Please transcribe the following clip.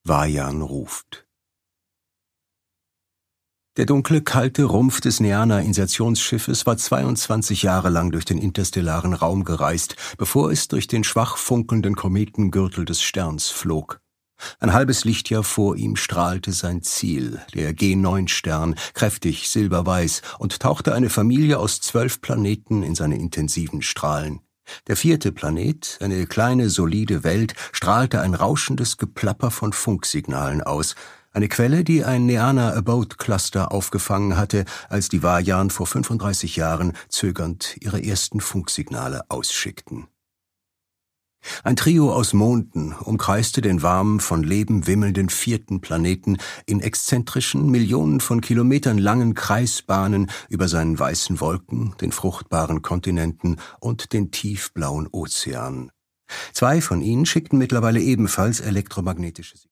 Vajan ruft. Der dunkle, kalte Rumpf des Neana-Insertionsschiffes war 22 Jahre lang durch den interstellaren Raum gereist, bevor es durch den schwach funkelnden Kometengürtel des Sterns flog. Ein halbes Lichtjahr vor ihm strahlte sein Ziel, der G9-Stern, kräftig silberweiß, und tauchte eine Familie aus 12 Planeten in seine intensiven Strahlen. Der 4. Planet, eine kleine, solide Welt, strahlte ein rauschendes Geplapper von Funksignalen aus, eine Quelle, die ein Neana Abode Cluster aufgefangen hatte, als die Vajan vor 35 Jahren zögernd ihre ersten Funksignale ausschickten. Ein Trio aus Monden umkreiste den warmen, von Leben wimmelnden 4. Planeten in exzentrischen, Millionen von Kilometern langen Kreisbahnen über seinen weißen Wolken, den fruchtbaren Kontinenten und den tiefblauen Ozean. 2 von ihnen schickten mittlerweile ebenfalls elektromagnetische